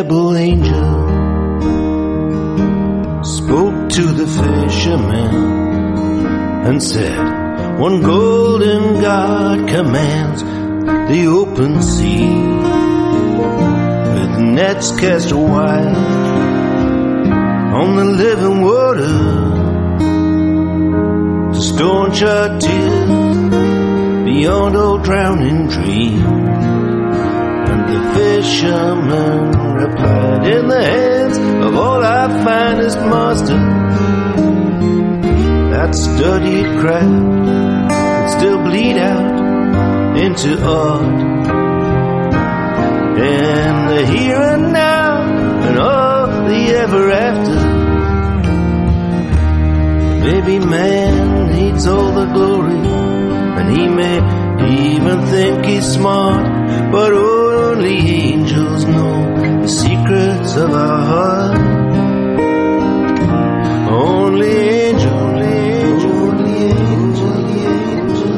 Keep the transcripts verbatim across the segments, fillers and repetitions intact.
rebel angel spoke to the fishermen and said, one golden God commands the open sea, with nets cast wide on the living water, to staunch our tears beyond all drowning dreams. And the fisherman replied, in the hands of all our finest masters, that studied craft can still bleed out into art. And the here and now and all the ever after, maybe man needs all the glory, and he may even think he's smart, but only angels know the secrets of our heart. Only angels, only angels, only angels, only angels.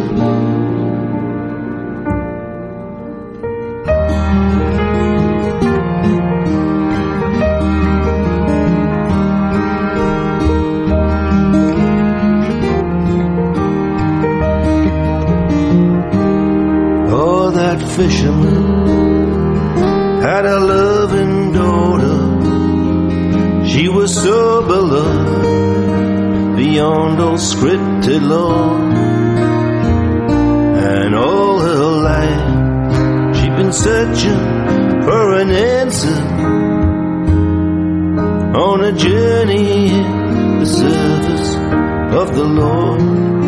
Oh, that fisherman had a loving daughter. She was so beloved beyond all scripted law, and all her life she'd been searching for an answer on a journey in the service of the Lord.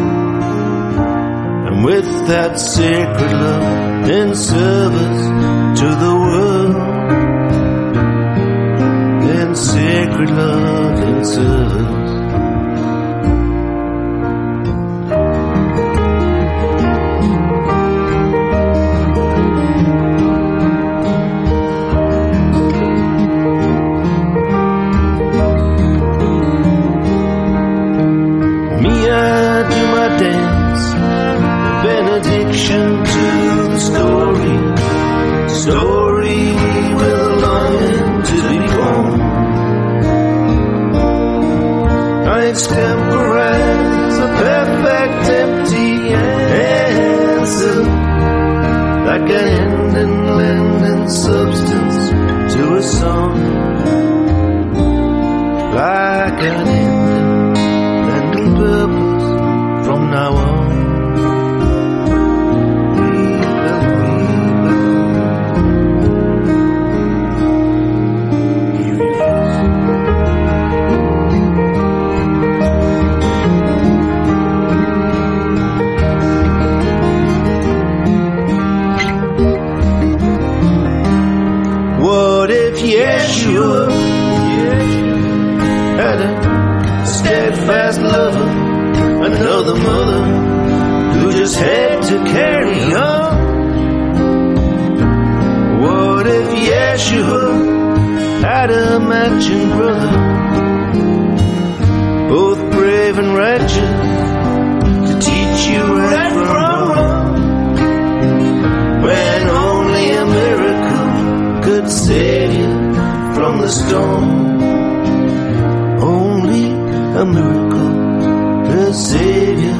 And with that sacred love in service to the world, in sacred love in service. Me, I do my dance, benediction to the story, story with a longing to be born. I extemporize a perfect empty answer, like an ending lending substance to a song, like an ending lending purpose from now on. What if Yeshua had a steadfast lover, another mother who just had to carry on? What if Yeshua had a matching brother, both brave and righteous, to teach you right from wrong, when only a miracle could save you from the storm? Only a miracle could save you